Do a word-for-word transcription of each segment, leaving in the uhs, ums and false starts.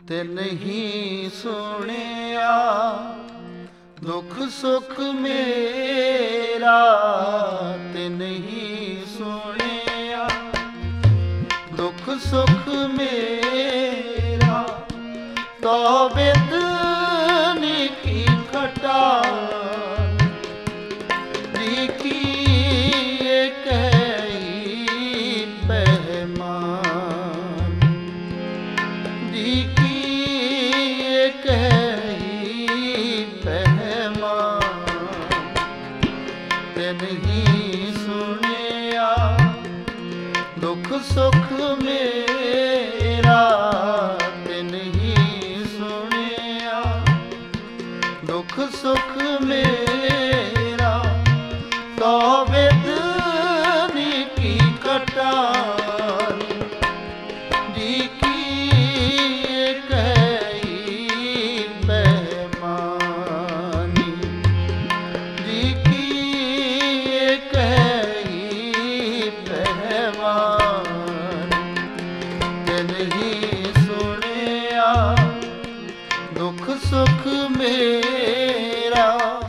ਤੇ ਨਹੀਂ ਸੁਣਿਆ ਦੁੱਖ ਸੁਖ ਮੇਰਾ, ਤੇ ਨਹੀਂ ਸੁਣਿਆ ਦੁੱਖ ਸੁਖ ਮੇਰਾ। ਤੋ ਬਿਦਨੀ ਕੀ ਖਟਾ ਨਹੀਂ ਸੁਣਿਆ ਦੁੱਖ ਸੁਖ ਮੇਰਾ, ਤੇ ਨਹੀਂ ਸੁਣਿਆ ਦੁੱਖ ਸੁਖ ਮੇਰਾ। ਤੋ ਬਿਦਨੀ ਕੀ ਕਟਾਨ ਦੀ ਕੀ ਕਹੀ ਬਹਿਮਾਨੀ, ਦੀ ਦੁੱਖ ਸੁਖ ਮੇਰਾ।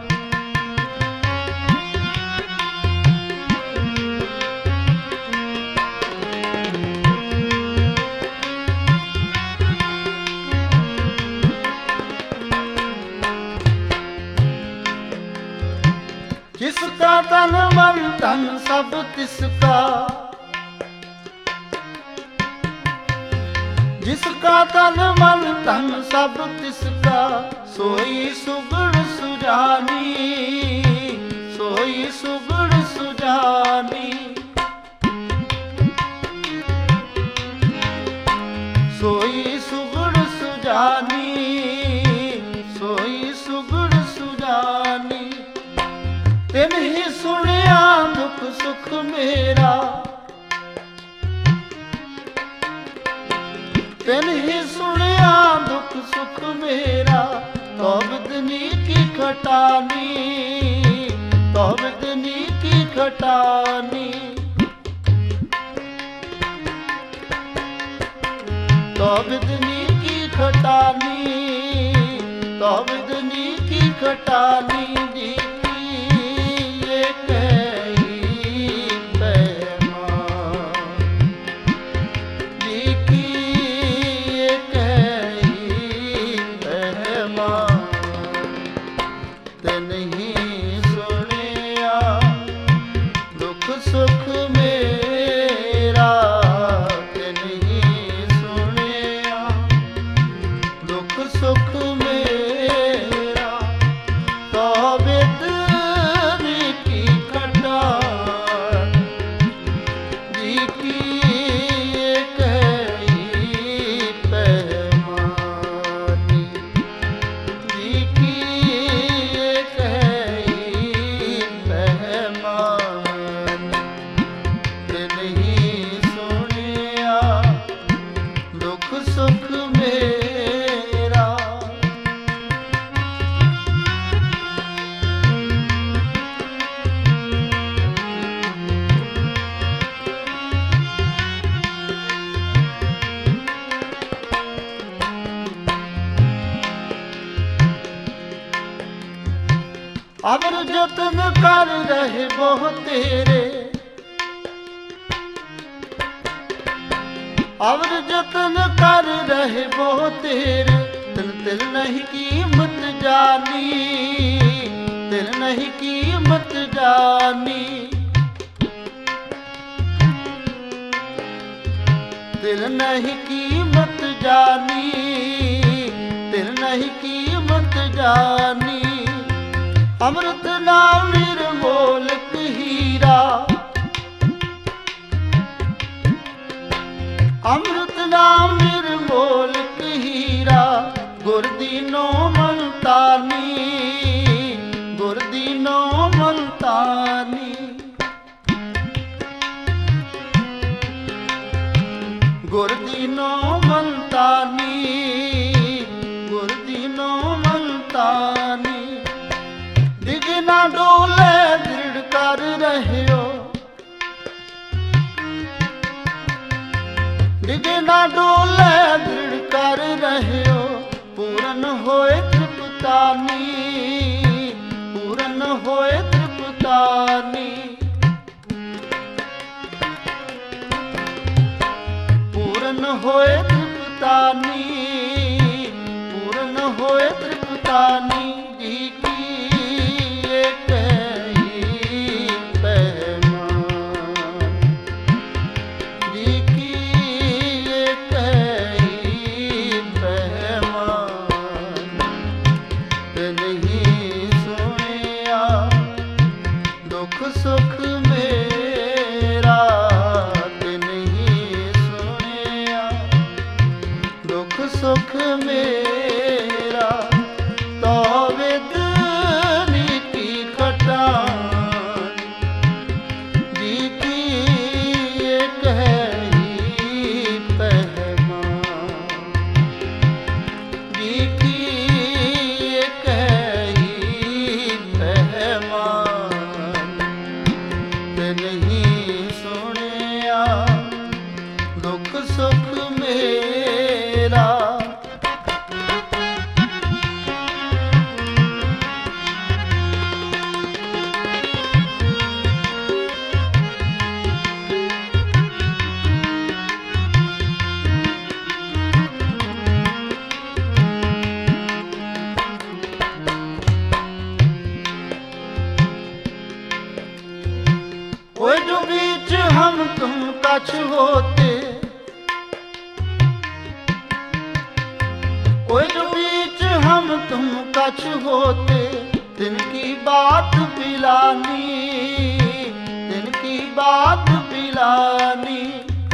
ਜਿਸਕਾ ਤਨ ਮਨ ਧਨ ਸਭ ਤਿਸਕਾ, ਜਿਸਕਾ ਤਨ ਮਨ ਧਨ ਸਭ ਤਿਸਕਾ। ਸੋਈ ਸੁਗੜ ਸੁਜਾਨੀ, ਸੋਈ ਸੁਗੜ ਸੁਜਾਨੀ। ਸੋਈ ਸੁਗੜ ਸੁਜਾਨੀ, ਸੋਈ ਸੁਗੜ ਸੁਜਾਨੀ। ਤਿਨ ਹੀ ਸੁਣਿਆ ਦੁੱਖ ਸੁਖ ਮੇਰਾ, ਤਿਨ ਹੀ ਸੁਣਿਆ ਦੁੱਖ ਸੁਖ ਮੇਰਾ। ਤੋ ਬਿਦਨੀ ਕੀ ਖਟਾਨੀ, ਤੋ ਬਿਦਨੀ ਕੀ ਖਟਾਨੀ। ਤੋ ਬਿਦਨੀ ਕੀ ਖਟਾਨੀ, ਤੋ ਬਿਦਨੀ ਕੀ ਖਟਾਨੀ। ਜੀ ਤੇ ਨਹੀਂ ਸੁਣਿਆ ਦੁੱਖ ਸੁਖ ਮੇਰਾ, ਤੇ ਨਹੀਂ ਸੁਣਿਆ ਦੁੱਖ ਸੁਖ ਮੇਰਾ। ਤੋ ਬਿਦਨੀ ਕੀ ਖਟਾਨ ਦੀ ਕੀ ਕਹੀ ਬਹਿਮਾਨੀ, ਦੀ ਕੀ ਸੁਖ ਮੇਰਾ। ਅਵਰ ਜਤਨ ਕਰ ਰਹੇ ਬਹੁ ਤੇਰੇ, ਅਵਰ ਜਤਨ ਕਰ ਰਹੇ ਬਹੁ ਤੇਰੇ। ਤਿਲ ਤਿਲ ਨਹੀਂ ਕੀਮਤ ਜਾਨੀ, ਤਿਲ ਨਹੀਂ ਕੀਮਤ ਜਾਨੀ। ਤਿਲ ਨਹੀਂ ਕੀਮਤ ਜਾਨੀ, ਤਿਲ ਨਹੀਂ ਕੀਮਤ ਜਾਨੀ। ਅੰਮ੍ਰਿਤ ਨਾਮ ਨਿਰਮੋਲਕ ਹੀਰਾ, ਅੰਮ੍ਰਿਤ ਨਾਮ ਨਿਰਮੋਲਕ ਹੀਰਾ। ਗੁਰ ਦੀਨੋ ਮਨ ਤਾਨੀ, ਗੁਰ ਦੀਨੋ ਮਨ ਤਾਨੀ। ਗੁਰ ਦੀਨੋ ਮਨ ਤਾਨੀ, ਗੁਰ ਦੀਨੋ ਮਨ ਤਾਨੀ। ਡਿਗ ਨਾ ਡੋਲੇ ਦ੍ਰਿੜ ਕਰ ਰਹਿਓ, ਡਿਗ ਨਾ ਡੋਲੇ ਦ੍ਰਿੜ कर रहियो पूरन होए तृप्तानी, पूरन होए तृप्तानी, पूरन होए तृप्तानी, पूरन होए तृप्तानी। जी की एक ही पैमान, जी की एक ही पैमान, ते नहीं सुनिया दुख सुख मेरा, ते नहीं सुनिया दुख सुख मेरा, तो विद नीति खटान। जी की एक ही पैमान, जी की एक ही पैमान, ते नहीं सुनिया दुख सुख मेरा। कोई जो बीच हम तुम कछ होते, कोई जो बीच हम तुम कछ होते, तिनकी बात पिलानी, तिनकी बात पिलानी,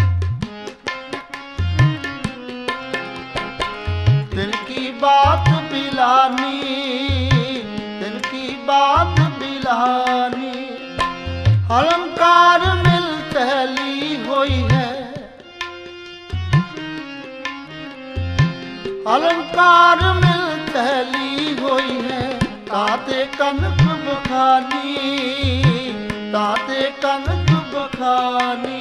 तिनकी बात पिलानी, तिनकी बात पिलानी। अलंकार मिल तैली होई है, अलंकार मिल तैली होई है, ताते कनक बखानी, ताते कनक बखानी,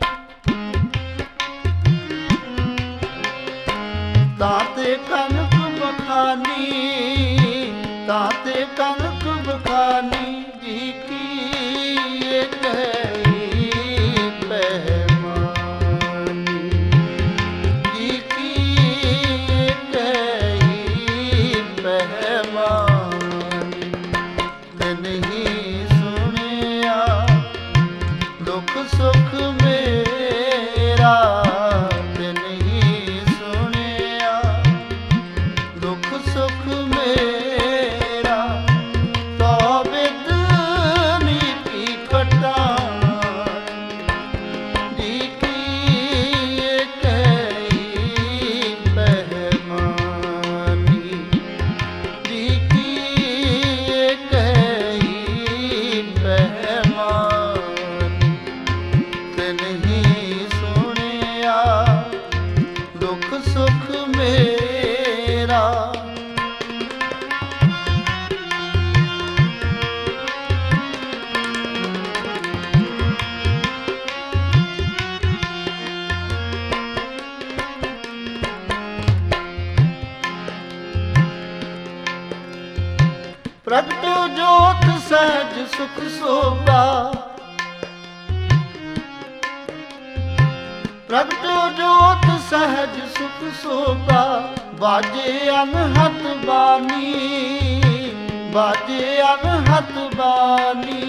ताते कनक बखानी, ताते कनक बखानी। जी की एक ही पैमानी, जी की एक ही पैमानी, ते नहीं सुनिया दुख सुख मेरा, ते नहीं सुनिया दुख सुख मेरा, तो विद नीति खटान। जी की एक ही पैमानी, जी की एक ही पैमानी, ते नहीं सुनिया दुख सुख मेरा। प्रगटो जोत सहज सुख शोभा, प्रगटो जोत सहज सुख शोभा, बाजे अनहत बानी, बाजे अनहत बानी,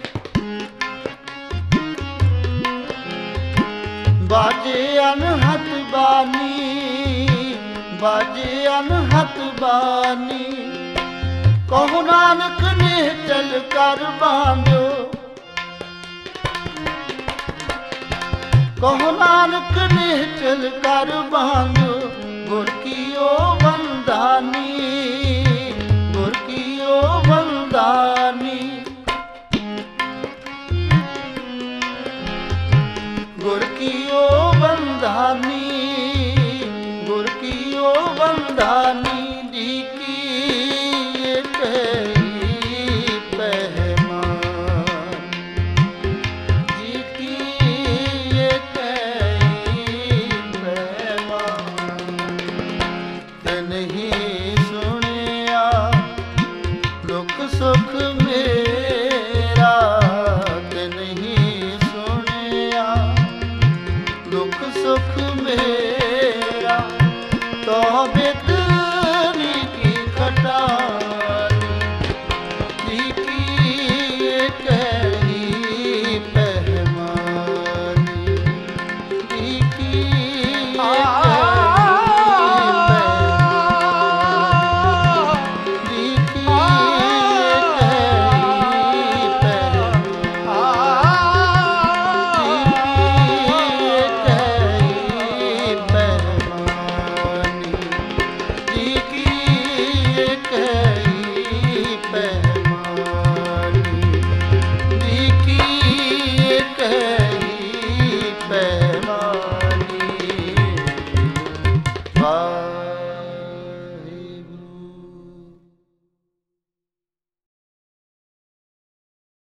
बाजे अनहत बानी, बाजे अनहत बानी। कहो नानक ने चल कर बांधो, कहो नानक ने चल कर बांधो, गुर की ओ वंदानी, गुर की ओ वंदानी, गुर की ओ वंदानी, गुर की ओ वंदानी। जी की एक ही पैमान, जी की एक ही पैमान। सुख मेरा तो बेतरी की खटाली की कही पहमानी की Bye.